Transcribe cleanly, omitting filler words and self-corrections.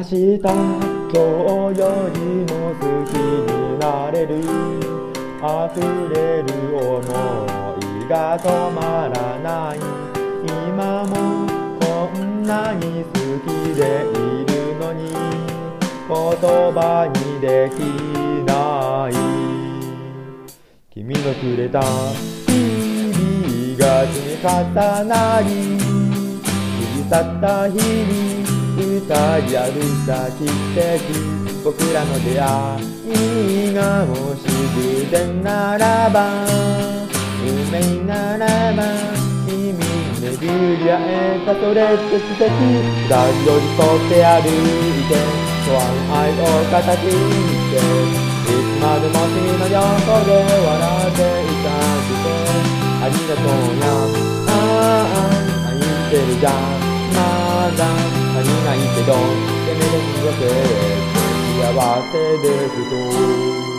日、今日よりも好きになれる。溢れる想いが止まらない。今もこんなに好きでいるのに言葉にできない。君のくれた日々が積み重なり、過ぎ去った日に二人歩いた奇跡。僕らの出会いがもし偶然ならば、運命ならば、君に巡り会えたそれって奇跡。二人寄り添って歩いて、不安愛を形にして、いつまでも君の横で笑っていたくて、ありがとうや、愛してるじゃん、まだ足りないけど、せめて過ごせ幸せですと。